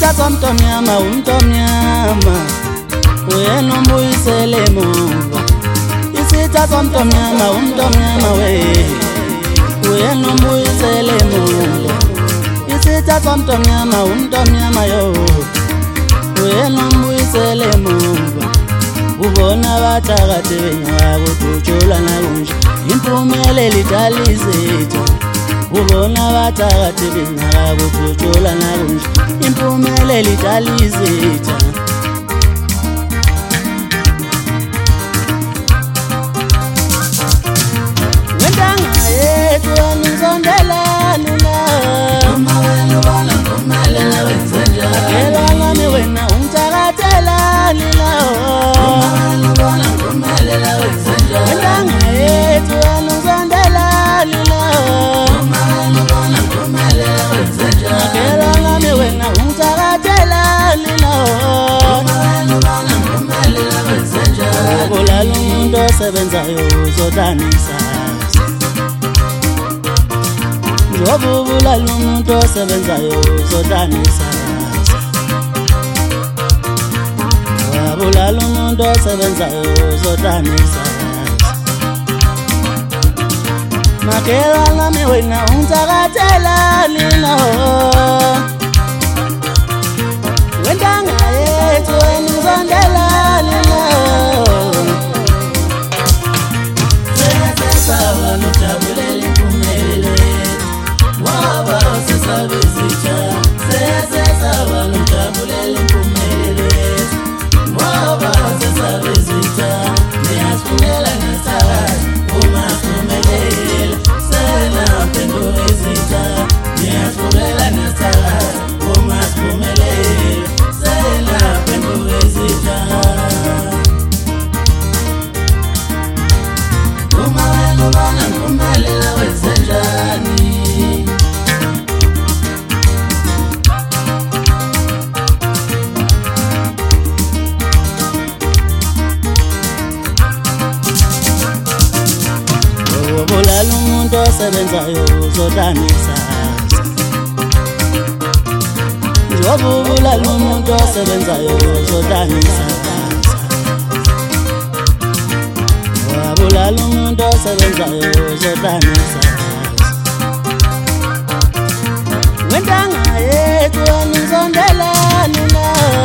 Isithatha umntomnyama umntomnyama uyena umbuyisele emuva. Isithatha umntomnyama umntomnyama uyena umbuyisele emuva. Isithatha umntomnyama umntomnyama yo uyena umbuyisele emuva. Ubona bathakade ngakudutshula nakunje impumelelo idala izitha. Ubona bathakade ngakudutshula nakunje impumelelo idala izitha. Wentanga yethu anizondelani la Uma wena ubona kumele wenze njani Elana wena ungithakathelani la Uma wena ubona kumele wenze njani Wentanga yethu anizondelani la Uma wena ubona kumele wenze njani Elana wena ungithakathelani la Uma wena ubona kumele wenze njani Ubulala umuntu osebenzayo uzodanisa. Ubulala umuntu osebenzayo uzodanisa. Ubulala umuntu osebenzayo uzodanisa. Makelana wena ungithakathelani la Wentanga yethu anizondelani la Sesaba nojabulela impumelelo Waba sesabizitha Sesaba nojabulela impumelelo Waba sesabizitha Niyasifungela ngesakhathi Uma siphumelela Sena phenduka izitha Niyasifungela ngesakhathi Uma siphumelela Sena phenduka izitha Uma wena ubona kumele wenze njani Ubulala umuntu osebenzayo uzodanisa. Ubulala umuntu osebenzayo uzodanisa. Ubulala umuntu osebenzayo uzodanisa. Wentanga yethu anizondelani la